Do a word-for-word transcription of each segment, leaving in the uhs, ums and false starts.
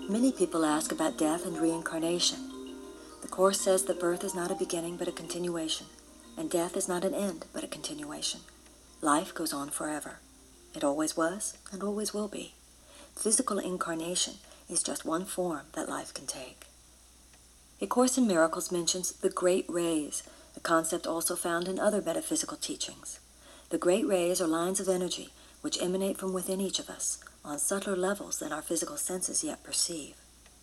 Many people ask about death and reincarnation. The Course says that birth is not a beginning but a continuation, and death is not an end but a continuation. Life goes on forever. It always was and always will be. Physical incarnation is just one form that life can take. A Course in Miracles mentions the Great Rays, a concept also found in other metaphysical teachings. The Great Rays are lines of energy which emanate from within each of us on subtler levels than our physical senses yet perceive.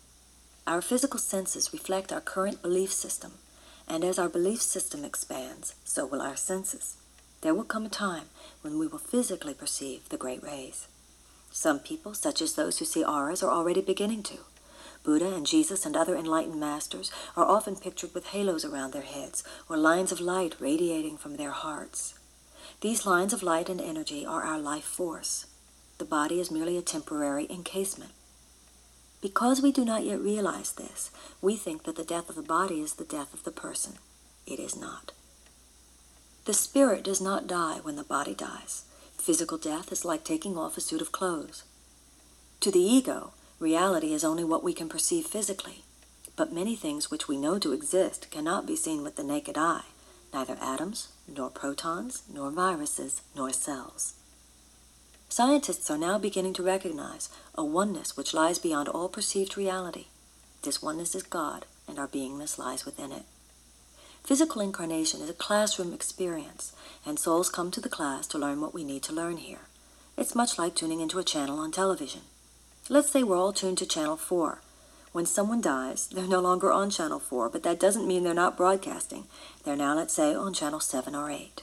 Our physical senses reflect our current belief system, and as our belief system expands, so will our senses. There will come a time when we will physically perceive the Great Rays. Some people, such as those who see auras, are already beginning to. Buddha and Jesus and other enlightened masters are often pictured with halos around their heads or lines of light radiating from their hearts. These lines of light and energy are our life force. The body is merely a temporary encasement. Because we do not yet realize this, we think that the death of the body is the death of the person. It is not. The spirit does not die when the body dies. Physical death is like taking off a suit of clothes. To the ego, reality is only what we can perceive physically, but many things which we know to exist cannot be seen with the naked eye, neither atoms, nor protons, nor viruses, nor cells. Scientists are now beginning to recognize a oneness which lies beyond all perceived reality. This oneness is God, and our beingness lies within it. Physical incarnation is a classroom experience, and souls come to the class to learn what we need to learn here. It's much like tuning into a channel on television. Let's say we're all tuned to Channel four. When someone dies, they're no longer on Channel four, but that doesn't mean they're not broadcasting. They're now, let's say, on Channel seven or eight.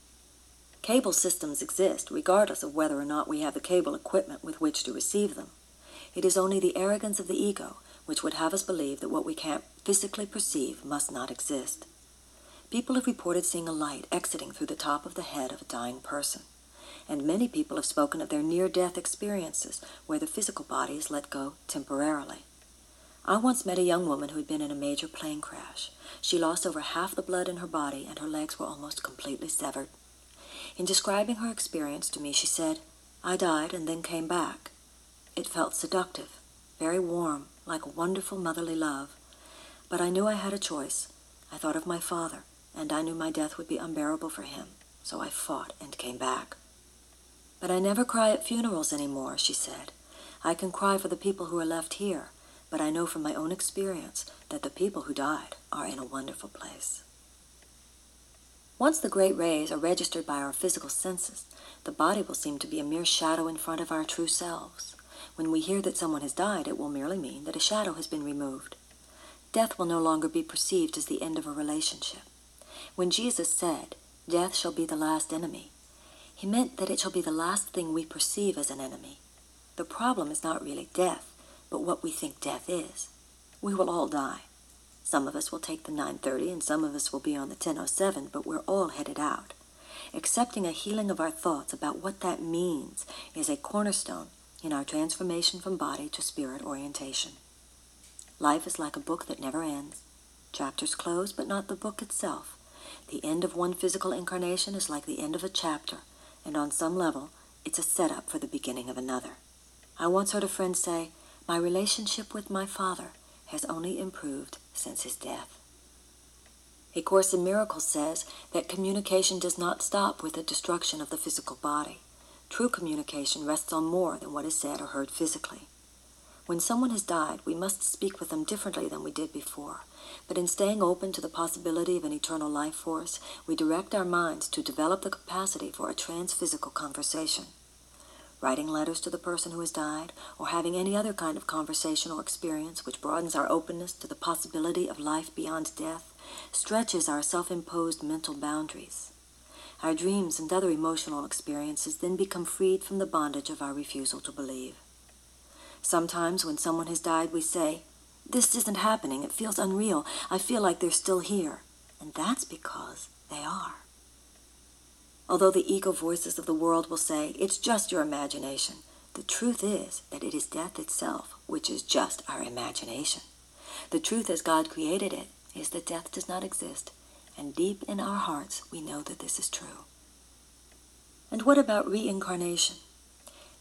Cable systems exist regardless of whether or not we have the cable equipment with which to receive them. It is only the arrogance of the ego which would have us believe that what we can't physically perceive must not exist. People have reported seeing a light exiting through the top of the head of a dying person, and many people have spoken of their near-death experiences where the physical body is let go temporarily. I once met a young woman who had been in a major plane crash. She lost over half the blood in her body and her legs were almost completely severed. In describing her experience to me, she said, "I died and then came back. It felt seductive, very warm, like a wonderful motherly love. But I knew I had a choice. I thought of my father, and I knew my death would be unbearable for him, so I fought and came back. But I never cry at funerals anymore," she said. "I can cry for the people who are left here, but I know from my own experience that the people who died are in a wonderful place." Once the Great Rays are registered by our physical senses, the body will seem to be a mere shadow in front of our true selves. When we hear that someone has died, it will merely mean that a shadow has been removed. Death will no longer be perceived as the end of a relationship. When Jesus said, "Death shall be the last enemy," he meant that it shall be the last thing we perceive as an enemy. The problem is not really death, but what we think death is. We will all die. Some of us will take the nine thirty and some of us will be on the ten oh seven, but we're all headed out. Accepting a healing of our thoughts about what that means is a cornerstone in our transformation from body to spirit orientation. Life is like a book that never ends. Chapters close, but not the book itself. The end of one physical incarnation is like the end of a chapter, and on some level, it's a setup for the beginning of another. I once heard a friend say, "My relationship with my father has only improved since his death." A Course in Miracles says that communication does not stop with the destruction of the physical body. True communication rests on more than what is said or heard physically. When someone has died, we must speak with them differently than we did before, but in staying open to the possibility of an eternal life force, we direct our minds to develop the capacity for a trans-physical conversation. Writing letters to the person who has died, or having any other kind of conversation or experience which broadens our openness to the possibility of life beyond death, stretches our self-imposed mental boundaries. Our dreams and other emotional experiences then become freed from the bondage of our refusal to believe. Sometimes when someone has died, we say, "This isn't happening, it feels unreal, I feel like they're still here." And that's because they are. Although the ego voices of the world will say, "It's just your imagination," the truth is that it is death itself, which is just our imagination. The truth as God created it is that death does not exist, and deep in our hearts we know that this is true. And what about reincarnation?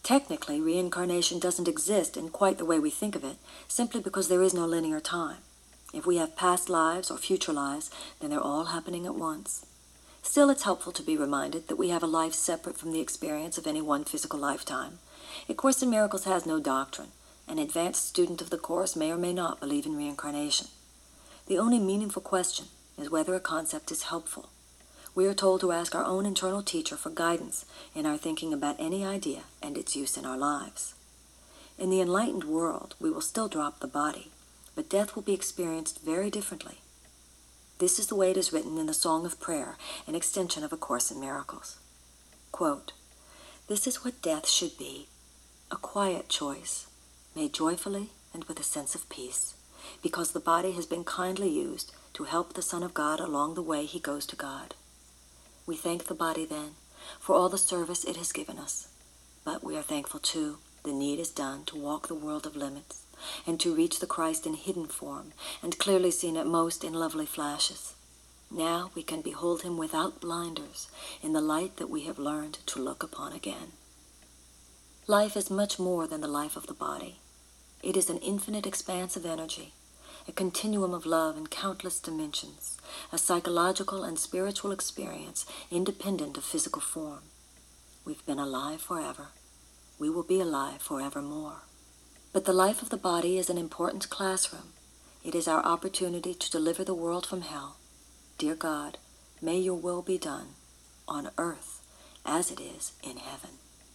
Technically, reincarnation doesn't exist in quite the way we think of it, simply because there is no linear time. If we have past lives or future lives, then they're all happening at once. Still, it's helpful to be reminded that we have a life separate from the experience of any one physical lifetime. A Course in Miracles has no doctrine. An advanced student of the Course may or may not believe in reincarnation. The only meaningful question is whether a concept is helpful. We are told to ask our own internal teacher for guidance in our thinking about any idea and its use in our lives. In the enlightened world, we will still drop the body, but death will be experienced very differently. This is the way it is written in the Song of Prayer, an extension of A Course in Miracles. Quote, "This is what death should be, a quiet choice, made joyfully and with a sense of peace, because the body has been kindly used to help the Son of God along the way he goes to God. We thank the body then for all the service it has given us, but we are thankful too the need is done to walk the world of limits and to reach the Christ in hidden form and clearly seen at most in lovely flashes. Now we can behold him without blinders in the light that we have learned to look upon again." Life is much more than the life of the body. It is an infinite expanse of energy, a continuum of love in countless dimensions, a psychological and spiritual experience independent of physical form. We've been alive forever. We will be alive forevermore. But the life of the body is an important classroom. It is our opportunity to deliver the world from hell. Dear God, may your will be done on earth as it is in heaven.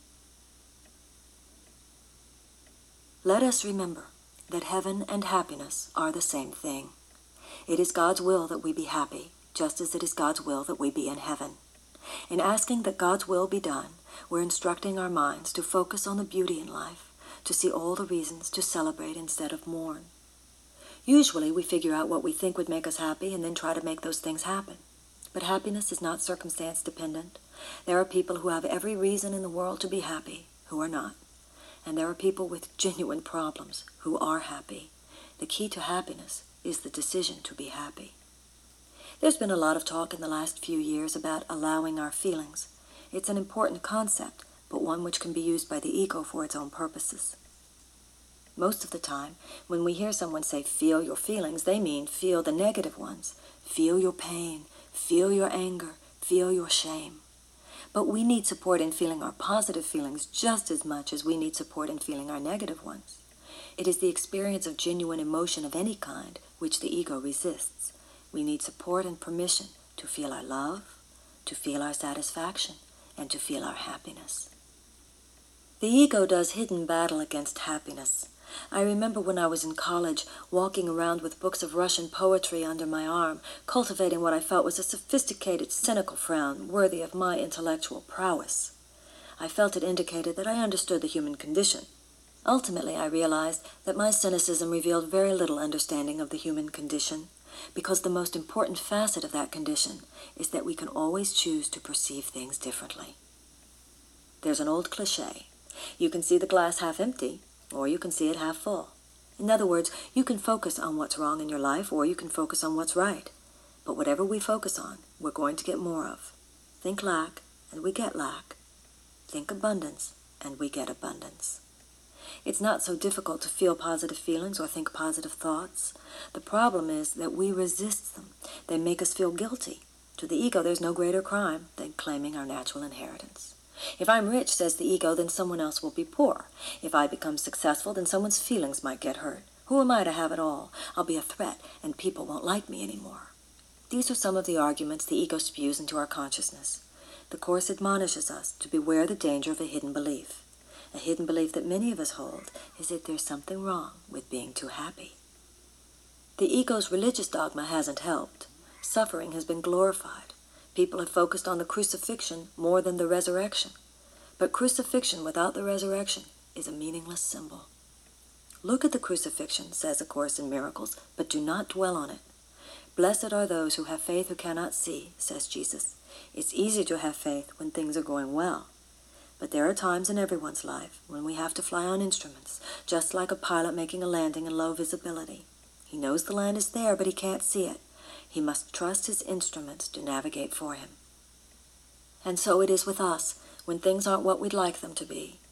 Let us remember that heaven and happiness are the same thing. It is God's will that we be happy, just as it is God's will that we be in heaven. In asking that God's will be done, we're instructing our minds to focus on the beauty in life, to see all the reasons to celebrate instead of mourn. Usually we figure out what we think would make us happy and then try to make those things happen. But happiness is not circumstance dependent. There are people who have every reason in the world to be happy who are not. And there are people with genuine problems who are happy. The key to happiness is the decision to be happy. There's been a lot of talk in the last few years about allowing our feelings. It's an important concept, but one which can be used by the ego for its own purposes. Most of the time, when we hear someone say, "feel your feelings," they mean feel the negative ones. Feel your pain, feel your anger, feel your shame. But we need support in feeling our positive feelings just as much as we need support in feeling our negative ones. It is the experience of genuine emotion of any kind which the ego resists. We need support and permission to feel our love, to feel our satisfaction, and to feel our happiness. The ego does hidden battle against happiness. I remember when I was in college, walking around with books of Russian poetry under my arm, cultivating what I felt was a sophisticated, cynical frown worthy of my intellectual prowess. I felt it indicated that I understood the human condition. Ultimately, I realized that my cynicism revealed very little understanding of the human condition, because the most important facet of that condition is that we can always choose to perceive things differently. There's an old cliché. You can see the glass half empty, or you can see it half full. In other words, you can focus on what's wrong in your life, or you can focus on what's right. But whatever we focus on, we're going to get more of. Think lack, and we get lack. Think abundance, and we get abundance. It's not so difficult to feel positive feelings or think positive thoughts. The problem is that we resist them. They make us feel guilty. To the ego, there's no greater crime than claiming our natural inheritance. If I'm rich, says the ego, then someone else will be poor. If I become successful, then someone's feelings might get hurt. Who am I to have it all? I'll be a threat, and people won't like me anymore. These are some of the arguments the ego spews into our consciousness. The Course admonishes us to beware the danger of a hidden belief. A hidden belief that many of us hold is that there's something wrong with being too happy. The ego's religious dogma hasn't helped. Suffering has been glorified. People have focused on the crucifixion more than the resurrection. But crucifixion without the resurrection is a meaningless symbol. Look at the crucifixion, says A Course in Miracles, but do not dwell on it. Blessed are those who have faith who cannot see, says Jesus. It's easy to have faith when things are going well. But there are times in everyone's life when we have to fly on instruments, just like a pilot making a landing in low visibility. He knows the land is there, but he can't see it. He must trust his instruments to navigate for him. And so it is with us when things aren't what we'd like them to be.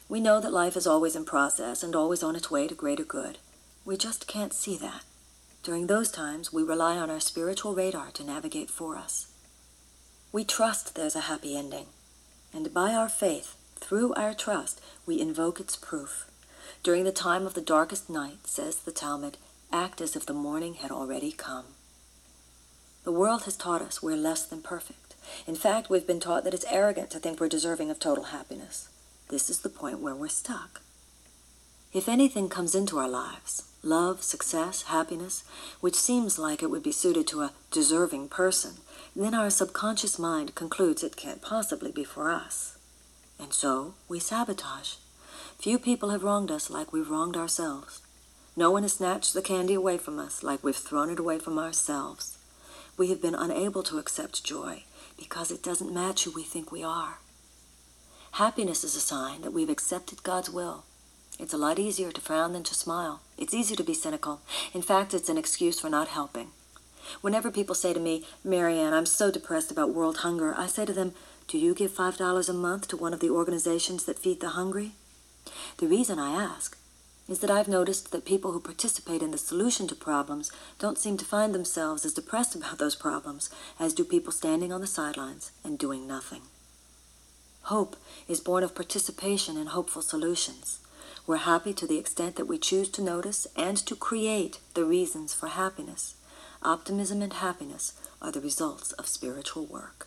We know that life is always in process and always on its way to greater good. We just can't see that. During those times, we rely on our spiritual radar to navigate for us. We trust there's a happy ending, and by our faith, through our trust, we invoke its proof. During the time of the darkest night, says the Talmud, act as if the morning had already come. The world has taught us we're less than perfect. In fact, we've been taught that it's arrogant to think we're deserving of total happiness. This is the point where we're stuck. If anything comes into our lives, love, success, happiness, which seems like it would be suited to a deserving person, then our subconscious mind concludes it can't possibly be for us. And so we sabotage. Few people have wronged us like we've wronged ourselves. No one has snatched the candy away from us like we've thrown it away from ourselves. We have been unable to accept joy because it doesn't match who we think we are. Happiness is a sign that we've accepted God's will. It's a lot easier to frown than to smile. It's easy to be cynical. In fact, it's an excuse for not helping. Whenever people say to me, Marianne, I'm so depressed about world hunger, I say to them, do you give five dollars a month to one of the organizations that feed the hungry? The reason I ask is that I've noticed that people who participate in the solution to problems don't seem to find themselves as depressed about those problems as do people standing on the sidelines and doing nothing. Hope is born of participation in hopeful solutions. We're happy to the extent that we choose to notice and to create the reasons for happiness. Optimism and happiness are the results of spiritual work.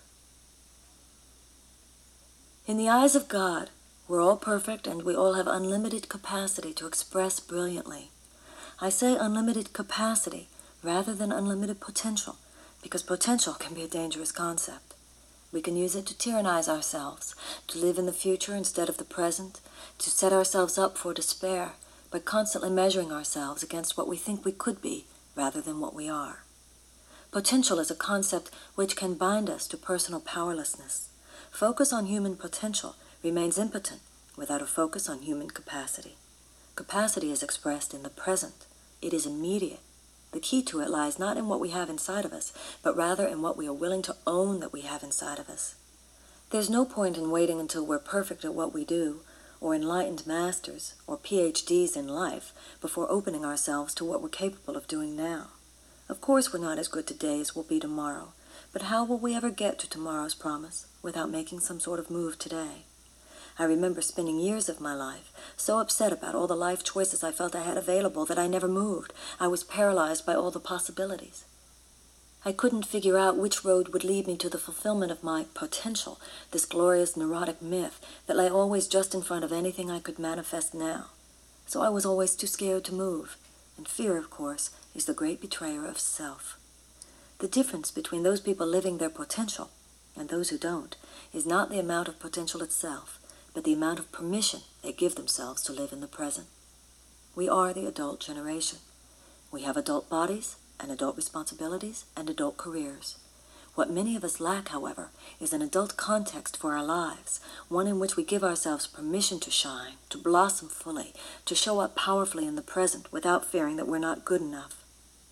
In the eyes of God, we're all perfect and we all have unlimited capacity to express brilliantly. I say unlimited capacity rather than unlimited potential, because potential can be a dangerous concept. We can use it to tyrannize ourselves, to live in the future instead of the present, to set ourselves up for despair by constantly measuring ourselves against what we think we could be rather than what we are. Potential is a concept which can bind us to personal powerlessness. Focus on human potential remains impotent without a focus on human capacity. Capacity is expressed in the present. It is immediate. The key to it lies not in what we have inside of us, but rather in what we are willing to own that we have inside of us. There's no point in waiting until we're perfect at what we do, or enlightened masters, or P H Ds in life, before opening ourselves to what we're capable of doing now. Of course we're not as good today as we'll be tomorrow, but how will we ever get to tomorrow's promise without making some sort of move today? I remember spending years of my life so upset about all the life choices I felt I had available that I never moved. I was paralyzed by all the possibilities. I couldn't figure out which road would lead me to the fulfillment of my potential, this glorious neurotic myth that lay always just in front of anything I could manifest now. So I was always too scared to move. And fear, of course, is the great betrayer of self. The difference between those people living their potential and those who don't is not the amount of potential itself, but the amount of permission they give themselves to live in the present. We are the adult generation. We have adult bodies and adult responsibilities and adult careers. What many of us lack, however, is an adult context for our lives, one in which we give ourselves permission to shine, to blossom fully, to show up powerfully in the present without fearing that we're not good enough.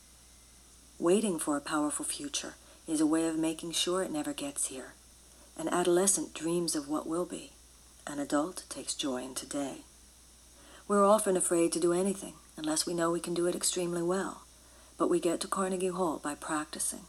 Waiting for a powerful future is a way of making sure it never gets here. An adolescent dreams of what will be. An adult takes joy in today. We're often afraid to do anything unless we know we can do it extremely well, but we get to Carnegie Hall by practicing.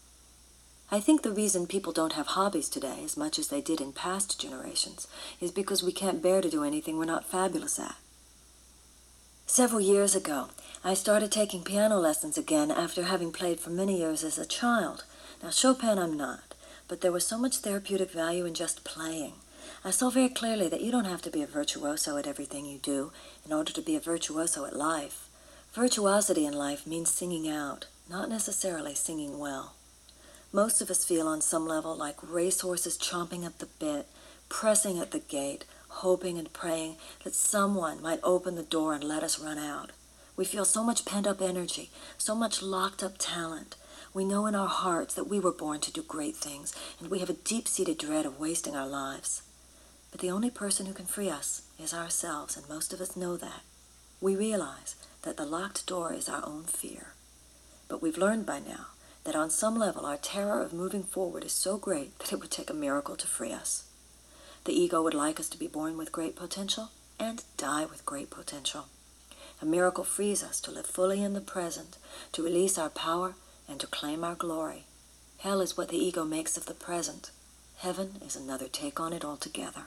I think the reason people don't have hobbies today as much as they did in past generations is because we can't bear to do anything we're not fabulous at. Several years ago, I started taking piano lessons again after having played for many years as a child. Now, Chopin I'm not, but there was so much therapeutic value in just playing. I saw very clearly that you don't have to be a virtuoso at everything you do in order to be a virtuoso at life. Virtuosity in life means singing out, not necessarily singing well. Most of us feel on some level like racehorses chomping at the bit, pressing at the gate, hoping and praying that someone might open the door and let us run out. We feel so much pent-up energy, so much locked-up talent. We know in our hearts that we were born to do great things, and we have a deep-seated dread of wasting our lives. But the only person who can free us is ourselves, and most of us know that. We realize that the locked door is our own fear. But we've learned by now that on some level our terror of moving forward is so great that it would take a miracle to free us. The ego would like us to be born with great potential, and die with great potential. A miracle frees us to live fully in the present, to release our power, and to claim our glory. Hell is what the ego makes of the present. Heaven is another take on it altogether.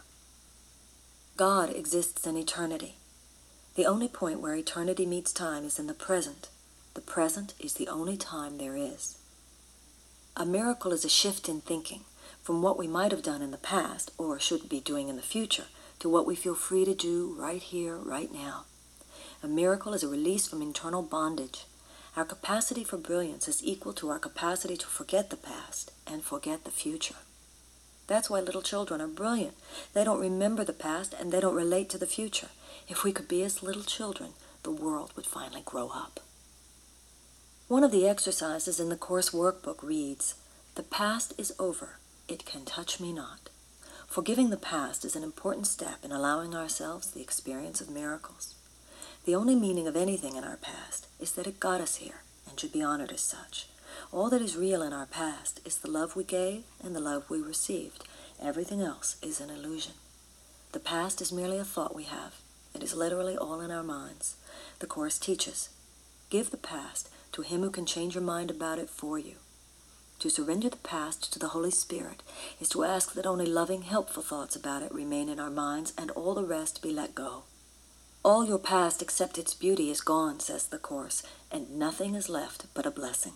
God exists in eternity. The only point where eternity meets time is in the present. The present is the only time there is. A miracle is a shift in thinking from what we might have done in the past, or should be doing in the future, to what we feel free to do right here, right now. A miracle is a release from internal bondage. Our capacity for brilliance is equal to our capacity to forget the past and forget the future. That's why little children are brilliant. They don't remember the past and they don't relate to the future. If we could be as little children, the world would finally grow up. One of the exercises in the course workbook reads, "The past is over. It can touch me not." Forgiving the past is an important step in allowing ourselves the experience of miracles. The only meaning of anything in our past is that it got us here and should be honored as such. All that is real in our past is the love we gave and the love we received. Everything else is an illusion. The past is merely a thought we have. It is literally all in our minds. The Course teaches, give the past to him who can change your mind about it for you. To surrender the past to the Holy Spirit is to ask that only loving, helpful thoughts about it remain in our minds and all the rest be let go. All your past except its beauty is gone, says the Course, and nothing is left but a blessing.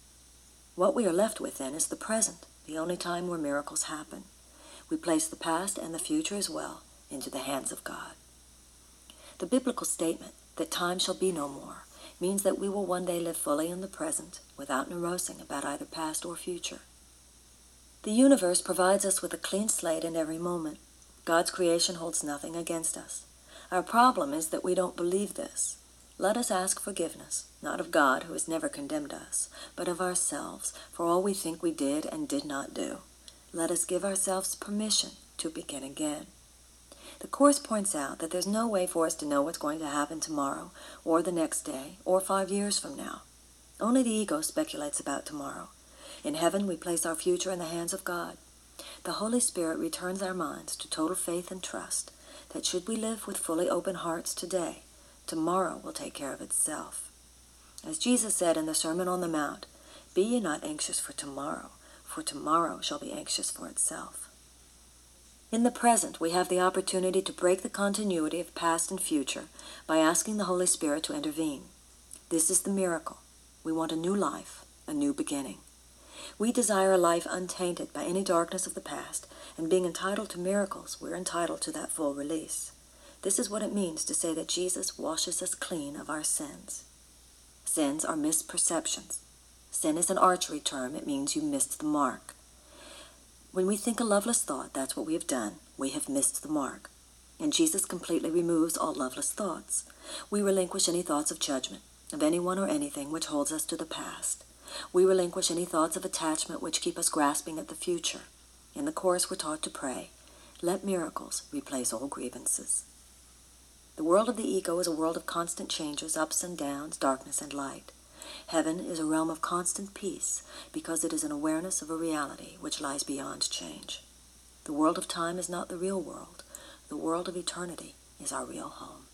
What we are left with then is the present, the only time where miracles happen. We place the past and the future as well into the hands of God. The biblical statement that time shall be no more means that we will one day live fully in the present without neurosing about either past or future. The universe provides us with a clean slate in every moment. God's creation holds nothing against us. Our problem is that we don't believe this. Let us ask forgiveness, not of God who has never condemned us, but of ourselves for all we think we did and did not do. Let us give ourselves permission to begin again. The Course points out that there's no way for us to know what's going to happen tomorrow, or the next day, or five years from now. Only the ego speculates about tomorrow. In heaven, we place our future in the hands of God. The Holy Spirit returns our minds to total faith and trust that should we live with fully open hearts today, tomorrow will take care of itself. As Jesus said in the Sermon on the Mount, "Be ye not anxious for tomorrow, for tomorrow shall be anxious for itself." In the present, we have the opportunity to break the continuity of past and future by asking the Holy Spirit to intervene. This is the miracle. We want a new life, a new beginning. We desire a life untainted by any darkness of the past, and being entitled to miracles, we're entitled to that full release. This is what it means to say that Jesus washes us clean of our sins. Sins are misperceptions. Sin is an archery term. It means you missed the mark. When we think a loveless thought, that's what we have done. We have missed the mark. And Jesus completely removes all loveless thoughts. We relinquish any thoughts of judgment, of anyone or anything which holds us to the past. We relinquish any thoughts of attachment which keep us grasping at the future. In the Course, we're taught to pray, "Let miracles replace all grievances." The world of the ego is a world of constant changes, ups and downs, darkness and light. Heaven is a realm of constant peace because it is an awareness of a reality which lies beyond change. The world of time is not the real world. The world of eternity is our real home.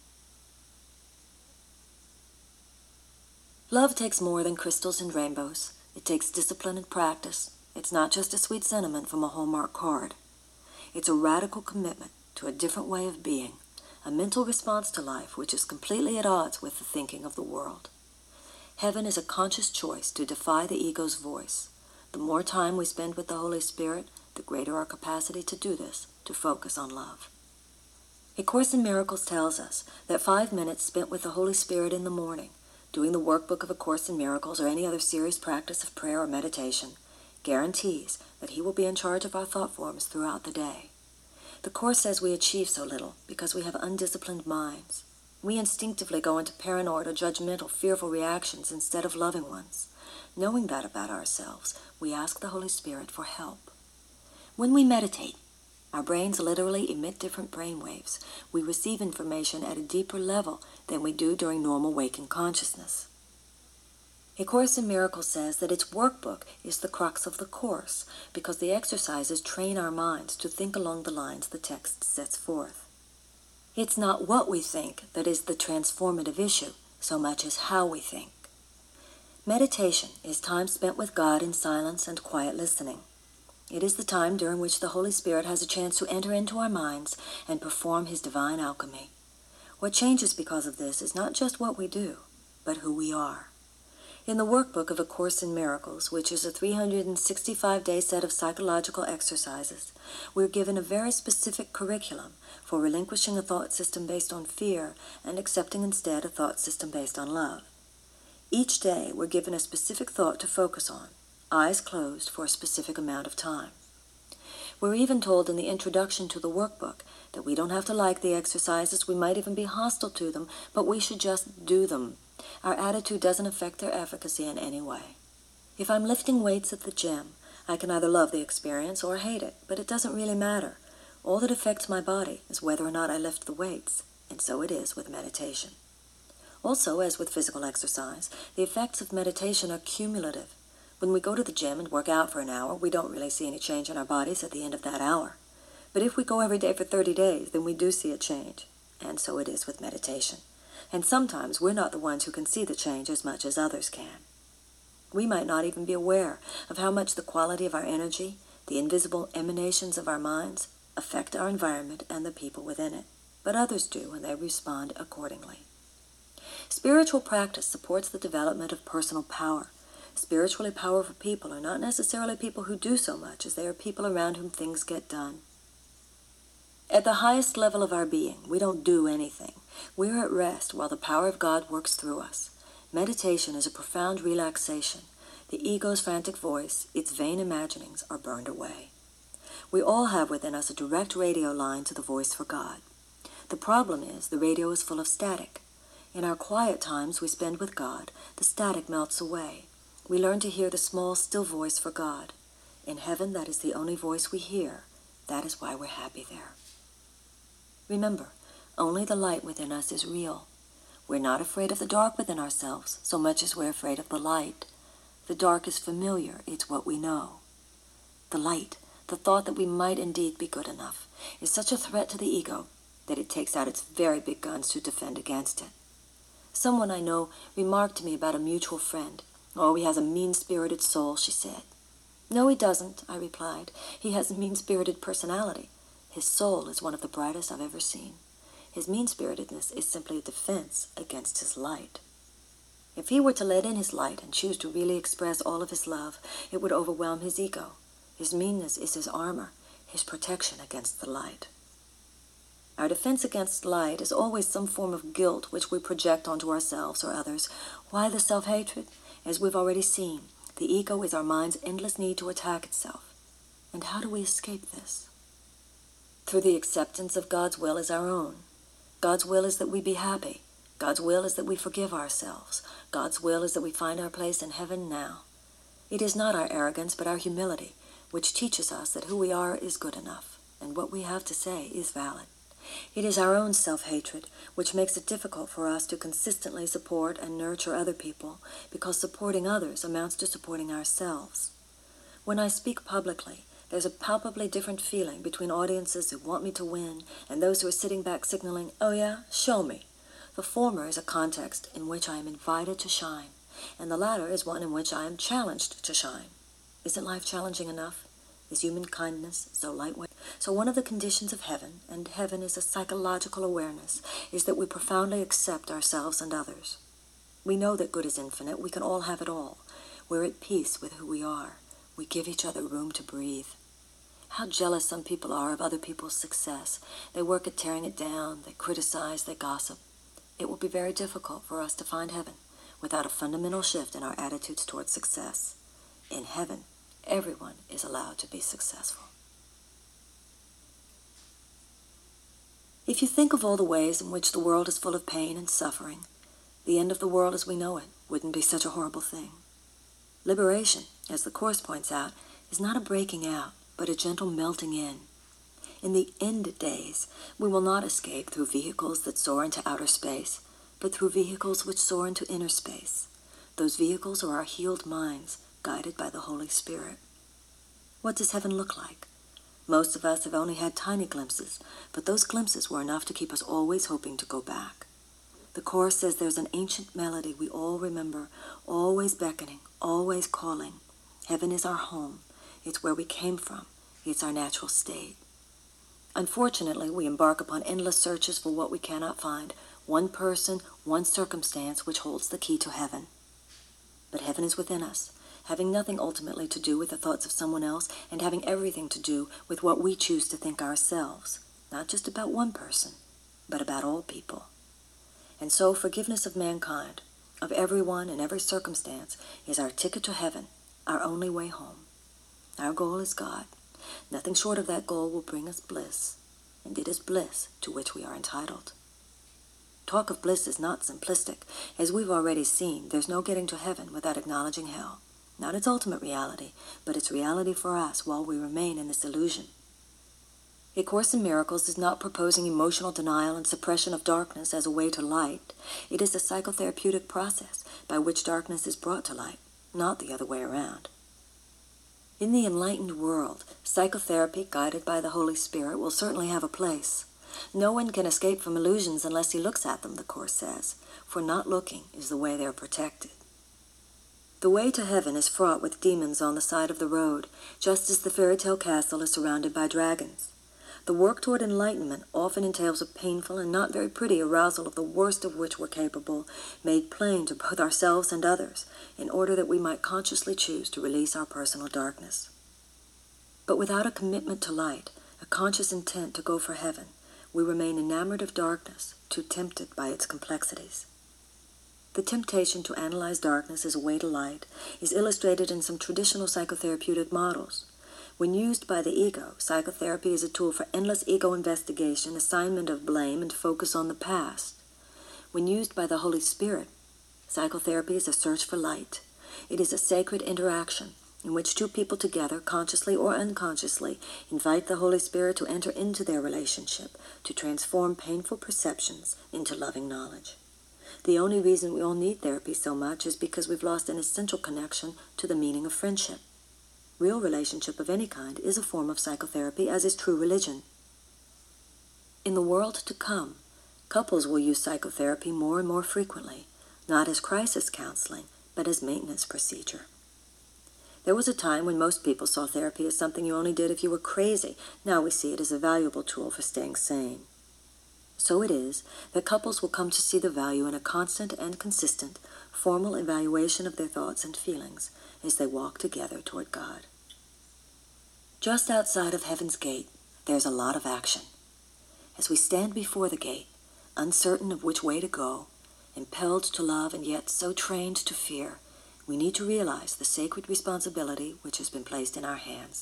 Love takes more than crystals and rainbows. It takes discipline and practice. It's not just a sweet sentiment from a Hallmark card. It's a radical commitment to a different way of being, a mental response to life which is completely at odds with the thinking of the world. Heaven is a conscious choice to defy the ego's voice. The more time we spend with the Holy Spirit, the greater our capacity to do this, to focus on love. A Course in Miracles tells us that five minutes spent with the Holy Spirit in the morning, doing the workbook of A Course in Miracles or any other serious practice of prayer or meditation, guarantees that he will be in charge of our thought forms throughout the day. The Course says we achieve so little because we have undisciplined minds. We instinctively go into paranoid or judgmental, fearful reactions instead of loving ones. Knowing that about ourselves, we ask the Holy Spirit for help. When we meditate, our brains literally emit different brain waves. We receive information at a deeper level than we do during normal waking consciousness. A Course in Miracles says that its workbook is the crux of the Course because the exercises train our minds to think along the lines the text sets forth. It's not what we think that is the transformative issue, so much as how we think. Meditation is time spent with God in silence and quiet listening. It is the time during which the Holy Spirit has a chance to enter into our minds and perform His divine alchemy. What changes because of this is not just what we do, but who we are. In the workbook of A Course in Miracles, which is a three hundred sixty-five day set of psychological exercises, we're given a very specific curriculum for relinquishing a thought system based on fear and accepting instead a thought system based on love. Each day, we're given a specific thought to focus on, eyes closed for a specific amount of time. We're even told in the introduction to the workbook that we don't have to like the exercises, we might even be hostile to them, but we should just do them. Our attitude doesn't affect their efficacy in any way. If I'm lifting weights at the gym, I can either love the experience or hate it, but it doesn't really matter. All that affects my body is whether or not I lift the weights, and so it is with meditation. Also, as with physical exercise, the effects of meditation are cumulative. When we go to the gym and work out for an hour, we don't really see any change in our bodies at the end of that hour. But if we go every day for thirty days, then we do see a change. And so it is with meditation. And sometimes we're not the ones who can see the change as much as others can. We might not even be aware of how much the quality of our energy, the invisible emanations of our minds, affect our environment and the people within it. But others do, and they respond accordingly. Spiritual practice supports the development of personal power. Spiritually powerful people are not necessarily people who do so much as they are people around whom things get done. At the highest level of our being, we don't do anything. We're at rest while the power of God works through us. Meditation is a profound relaxation. The ego's frantic voice, its vain imaginings, are burned away. We all have within us a direct radio line to the voice for God. The problem is the radio is full of static. In our quiet times we spend with God, the static melts away. We learn to hear the small, still voice for God. In heaven, that is the only voice we hear. That is why we're happy there. Remember, only the light within us is real. We're not afraid of the dark within ourselves, so much as we're afraid of the light. The dark is familiar, it's what we know. The light, the thought that we might indeed be good enough, is such a threat to the ego that it takes out its very big guns to defend against it. Someone I know remarked to me about a mutual friend. "Oh, he has a mean-spirited soul," she said. "No, he doesn't," I replied. "He has a mean-spirited personality. His soul is one of the brightest I've ever seen. His mean-spiritedness is simply a defense against his light. If he were to let in his light and choose to really express all of his love, it would overwhelm his ego. His meanness is his armor, his protection against the light." Our defense against light is always some form of guilt which we project onto ourselves or others. Why the self-hatred? As we've already seen, the ego is our mind's endless need to attack itself. And how do we escape this? Through the acceptance of God's will as our own. God's will is that we be happy. God's will is that we forgive ourselves. God's will is that we find our place in heaven now. It is not our arrogance, but our humility, which teaches us that who we are is good enough, and what we have to say is valid. It is our own self-hatred which makes it difficult for us to consistently support and nurture other people, because supporting others amounts to supporting ourselves. When I speak publicly, there's a palpably different feeling between audiences who want me to win and those who are sitting back signaling, "Oh yeah, show me." The former is a context in which I am invited to shine, and the latter is one in which I am challenged to shine. Isn't life challenging enough? Is human kindness so lightweight? So one of the conditions of heaven, and heaven is a psychological awareness, is that we profoundly accept ourselves and others. We know that good is infinite. We can all have it all. We're at peace with who we are. We give each other room to breathe. How jealous some people are of other people's success. They work at tearing it down. They criticize. They gossip. It will be very difficult for us to find heaven without a fundamental shift in our attitudes towards success. In heaven, everyone is allowed to be successful. If you think of all the ways in which the world is full of pain and suffering, the end of the world as we know it wouldn't be such a horrible thing. Liberation, as the Course points out, is not a breaking out, but a gentle melting in. In the end days, we will not escape through vehicles that soar into outer space, but through vehicles which soar into inner space. Those vehicles are our healed minds, guided by the Holy Spirit. What does heaven look like? Most of us have only had tiny glimpses, but those glimpses were enough to keep us always hoping to go back. The chorus says there's an ancient melody we all remember, always beckoning, always calling. Heaven is our home. It's where we came from. It's our natural state. Unfortunately, we embark upon endless searches for what we cannot find, one person, one circumstance which holds the key to heaven. But heaven is within us, having nothing ultimately to do with the thoughts of someone else and having everything to do with what we choose to think ourselves, not just about one person, but about all people. And so forgiveness of mankind, of everyone and every circumstance, is our ticket to heaven, our only way home. Our goal is God. Nothing short of that goal will bring us bliss, and it is bliss to which we are entitled. Talk of bliss is not simplistic. As we've already seen, there's no getting to heaven without acknowledging hell. Not its ultimate reality, but its reality for us while we remain in this illusion. A Course in Miracles is not proposing emotional denial and suppression of darkness as a way to light. It is a psychotherapeutic process by which darkness is brought to light, not the other way around. In the enlightened world, psychotherapy guided by the Holy Spirit will certainly have a place. No one can escape from illusions unless he looks at them, the Course says, for not looking is the way they are protected. The way to heaven is fraught with demons on the side of the road, just as the fairy tale castle is surrounded by dragons. The work toward enlightenment often entails a painful and not very pretty arousal of the worst of which we're capable, made plain to both ourselves and others, in order that we might consciously choose to release our personal darkness. But without a commitment to light, a conscious intent to go for heaven, we remain enamored of darkness, too tempted by its complexities. The temptation to analyze darkness as a way to light is illustrated in some traditional psychotherapeutic models. When used by the ego, psychotherapy is a tool for endless ego investigation, assignment of blame, and focus on the past. When used by the Holy Spirit, psychotherapy is a search for light. It is a sacred interaction in which two people together, consciously or unconsciously, invite the Holy Spirit to enter into their relationship, to transform painful perceptions into loving knowledge. The only reason we all need therapy so much is because we've lost an essential connection to the meaning of friendship. Real relationship of any kind is a form of psychotherapy, as is true religion. In the world to come, couples will use psychotherapy more and more frequently, not as crisis counseling, but as maintenance procedure. There was a time when most people saw therapy as something you only did if you were crazy. Now we see it as a valuable tool for staying sane. So it is that couples will come to see the value in a constant and consistent, formal evaluation of their thoughts and feelings as they walk together toward God. Just outside of Heaven's Gate, there's a lot of action. As we stand before the gate, uncertain of which way to go, impelled to love and yet so trained to fear, we need to realize the sacred responsibility which has been placed in our hands.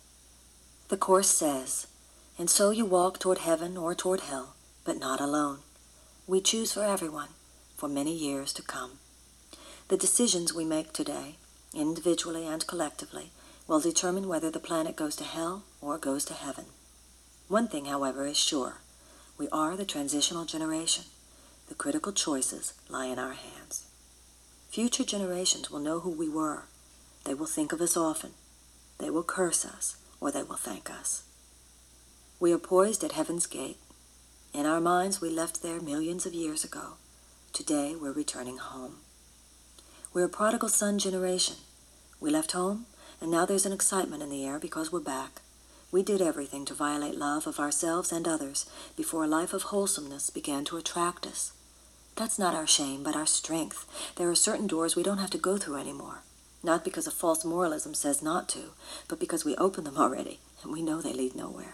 The Course says, "And so you walk toward heaven or toward hell, but not alone. We choose for everyone, for many years to come. The decisions we make today, individually and collectively, will determine whether the planet goes to hell or goes to heaven. One thing, however, is sure. We are the transitional generation. The critical choices lie in our hands. Future generations will know who we were. They will think of us often. They will curse us, or they will thank us. We are poised at Heaven's Gate. In our minds, we left there millions of years ago. Today, we're returning home. We're a prodigal son generation. We left home, and now there's an excitement in the air because we're back. We did everything to violate love of ourselves and others before a life of wholesomeness began to attract us. That's not our shame, but our strength. There are certain doors we don't have to go through anymore. Not because a false moralism says not to, but because we opened them already, and we know they lead nowhere.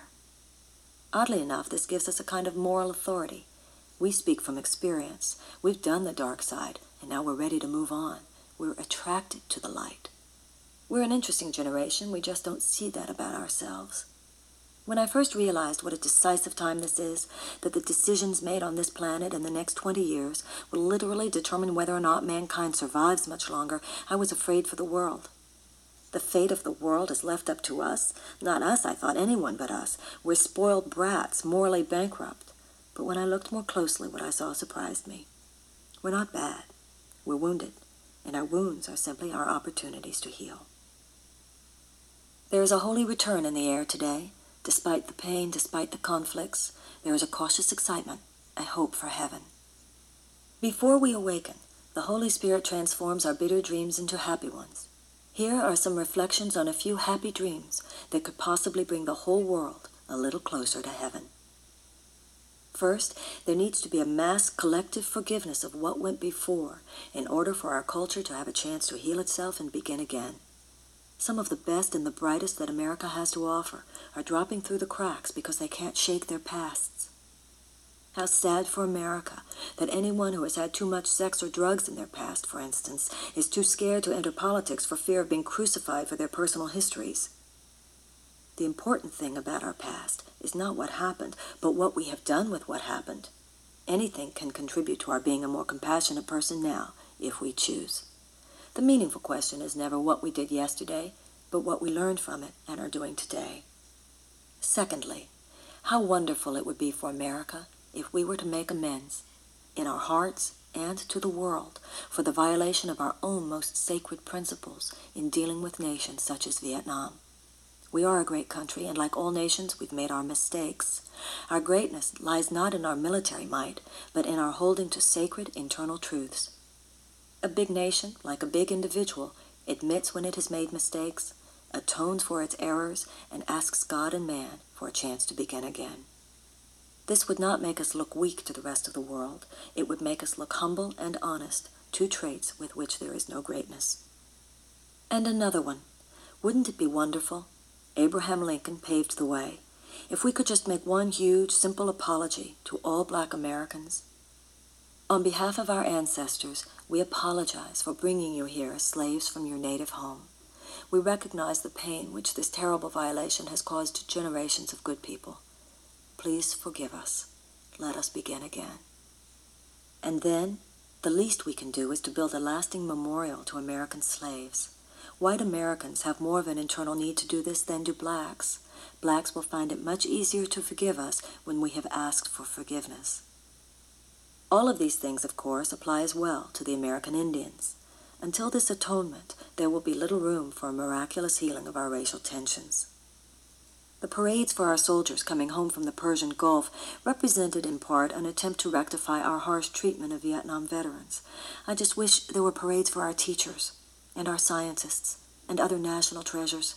Oddly enough, this gives us a kind of moral authority. We speak from experience. We've done the dark side, and now we're ready to move on. We're attracted to the light. We're an interesting generation. We just don't see that about ourselves. When I first realized what a decisive time this is, that the decisions made on this planet in the next twenty years will literally determine whether or not mankind survives much longer, I was afraid for the world. The fate of the world is left up to us. Not us, I thought, anyone but us. We're spoiled brats, morally bankrupt. But when I looked more closely, what I saw surprised me. We're not bad. We're wounded, and our wounds are simply our opportunities to heal. There is a holy return in the air today. Despite the pain, despite the conflicts, there is a cautious excitement, a hope for heaven. Before we awaken, the Holy Spirit transforms our bitter dreams into happy ones. Here are some reflections on a few happy dreams that could possibly bring the whole world a little closer to heaven. First, there needs to be a mass collective forgiveness of what went before in order for our culture to have a chance to heal itself and begin again. Some of the best and the brightest that America has to offer are dropping through the cracks because they can't shake their pasts. How sad for America that anyone who has had too much sex or drugs in their past, for instance, is too scared to enter politics for fear of being crucified for their personal histories. The important thing about our past is not what happened, but what we have done with what happened. Anything can contribute to our being a more compassionate person now, if we choose. The meaningful question is never what we did yesterday, but what we learned from it and are doing today. Secondly, how wonderful it would be for America if we were to make amends, in our hearts and to the world, for the violation of our own most sacred principles in dealing with nations such as Vietnam. We are a great country, and like all nations, we've made our mistakes. Our greatness lies not in our military might, but in our holding to sacred internal truths. A big nation, like a big individual, admits when it has made mistakes, atones for its errors, and asks God and man for a chance to begin again. This would not make us look weak to the rest of the world. It would make us look humble and honest, two traits with which there is no greatness. And another one. Wouldn't it be wonderful? Abraham Lincoln paved the way. If we could just make one huge, simple apology to all black Americans. On behalf of our ancestors, we apologize for bringing you here as slaves from your native home. We recognize the pain which this terrible violation has caused to generations of good people. Please forgive us. Let us begin again. And then, the least we can do is to build a lasting memorial to American slaves. White Americans have more of an internal need to do this than do blacks. Blacks will find it much easier to forgive us when we have asked for forgiveness. All of these things, of course, apply as well to the American Indians. Until this atonement, there will be little room for a miraculous healing of our racial tensions. The parades for our soldiers coming home from the Persian Gulf represented in part an attempt to rectify our harsh treatment of Vietnam veterans. I just wish there were parades for our teachers and our scientists and other national treasures.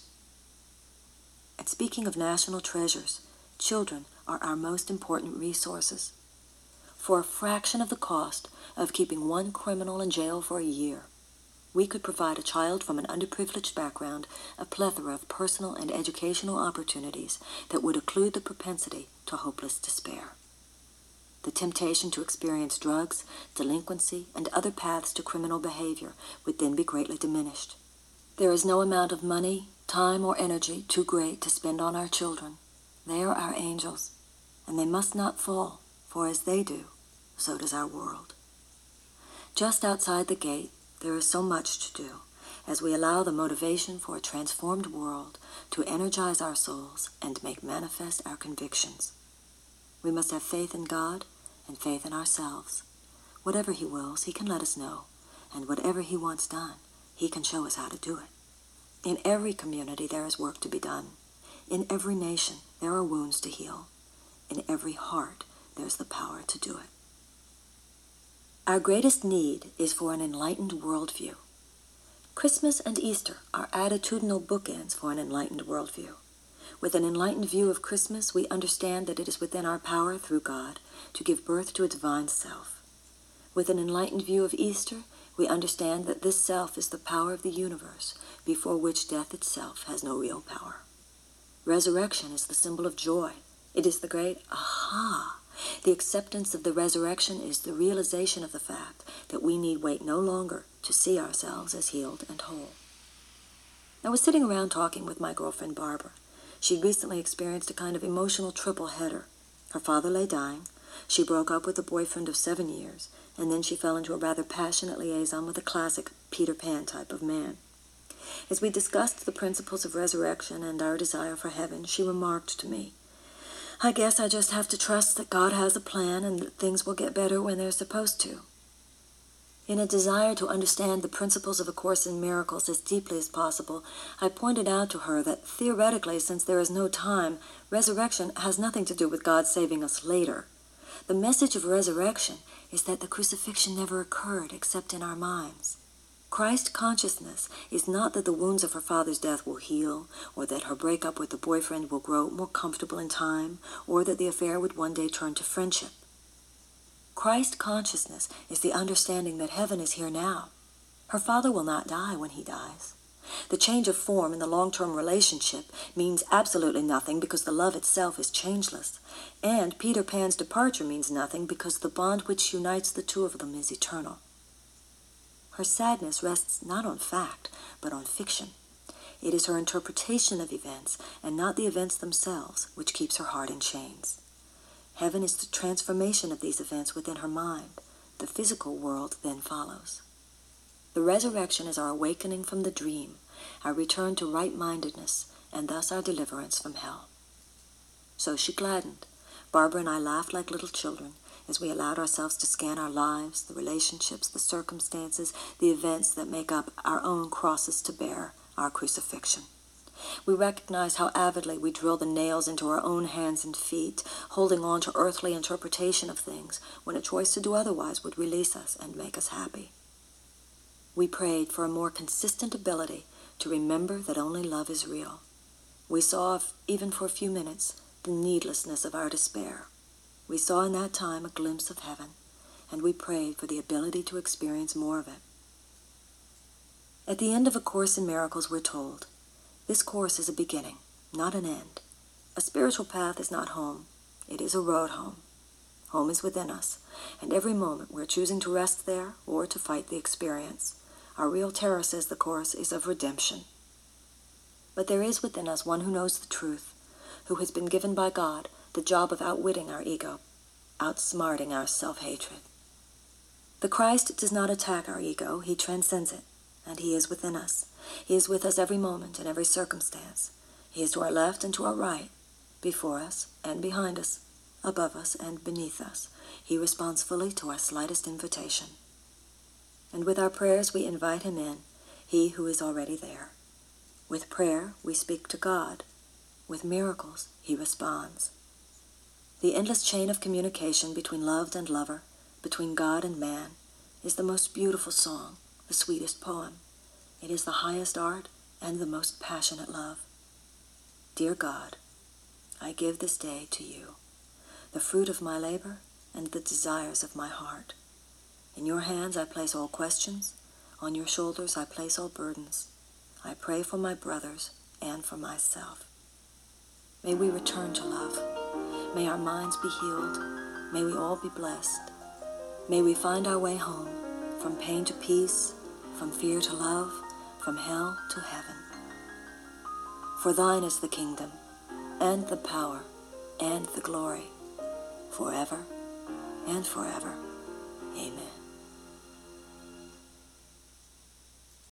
And speaking of national treasures, children are our most important resources. For a fraction of the cost of keeping one criminal in jail for a year, we could provide a child from an underprivileged background a plethora of personal and educational opportunities that would occlude the propensity to hopeless despair. The temptation to experience drugs, delinquency, and other paths to criminal behavior would then be greatly diminished. There is no amount of money, time, or energy too great to spend on our children. They are our angels, and they must not fall, for as they do, so does our world. Just outside the gate, there is so much to do as we allow the motivation for a transformed world to energize our souls and make manifest our convictions. We must have faith in God and faith in ourselves. Whatever He wills, He can let us know, and whatever He wants done, He can show us how to do it. In every community there is work to be done. In every nation there are wounds to heal. In every heart there's the power to do it. Our greatest need is for an enlightened worldview. Christmas and Easter are attitudinal bookends for an enlightened worldview. With an enlightened view of Christmas, we understand that it is within our power through God to give birth to a divine self. With an enlightened view of Easter, we understand that this self is the power of the universe, before which death itself has no real power. Resurrection is the symbol of joy. It is the great aha. The acceptance of the resurrection is the realization of the fact that we need wait no longer to see ourselves as healed and whole. I was sitting around talking with my girlfriend Barbara. She'd recently experienced a kind of emotional triple header. Her father lay dying, she broke up with a boyfriend of seven years, and then she fell into a rather passionate liaison with a classic Peter Pan type of man. As we discussed the principles of resurrection and our desire for heaven, she remarked to me, "I guess I just have to trust that God has a plan and that things will get better when they're supposed to." In a desire to understand the principles of A Course in Miracles as deeply as possible, I pointed out to her that theoretically, since there is no time, resurrection has nothing to do with God saving us later. The message of resurrection is that the crucifixion never occurred except in our minds. Christ consciousness is not that the wounds of her father's death will heal, or that her breakup with the boyfriend will grow more comfortable in time, or that the affair would one day turn to friendship. Christ consciousness is the understanding that heaven is here now. Her father will not die when he dies. The change of form in the long-term relationship means absolutely nothing because the love itself is changeless. And Peter Pan's departure means nothing because the bond which unites the two of them is eternal. Her sadness rests not on fact, but on fiction. It is her interpretation of events, and not the events themselves, which keeps her heart in chains. Heaven is the transformation of these events within her mind. The physical world then follows. The resurrection is our awakening from the dream, our return to right-mindedness, and thus our deliverance from hell. So she gladdened. Barbara and I laughed like little children as we allowed ourselves to scan our lives, the relationships, the circumstances, the events that make up our own crosses to bear, our crucifixion. We recognize how avidly we drill the nails into our own hands and feet, holding on to earthly interpretation of things when a choice to do otherwise would release us and make us happy. We prayed for a more consistent ability to remember that only love is real. We saw, even for a few minutes, the needlessness of our despair. We saw in that time a glimpse of heaven, and we prayed for the ability to experience more of it. At the end of A Course in Miracles, we're told, this course is a beginning, not an end. A spiritual path is not home. It is a road home. Home is within us, and every moment we're choosing to rest there or to fight the experience. Our real terror, says the Course, is of redemption. But there is within us one who knows the truth, who has been given by God the job of outwitting our ego, outsmarting our self-hatred. The Christ does not attack our ego, he transcends it, and he is within us. He is with us every moment in every circumstance. He is to our left and to our right, before us and behind us, above us and beneath us. He responds fully to our slightest invitation. And with our prayers we invite him in, he who is already there. With prayer we speak to God. With miracles he responds. The endless chain of communication between loved and lover, between God and man, is the most beautiful song, the sweetest poem. It is the highest art and the most passionate love. Dear God, I give this day to you, the fruit of my labor and the desires of my heart. In your hands I place all questions, on your shoulders I place all burdens. I pray for my brothers and for myself. May we return to love. May our minds be healed. May we all be blessed. May we find our way home, from pain to peace, from fear to love, from hell to heaven. For thine is the kingdom, and the power, and the glory, forever and forever. Amen.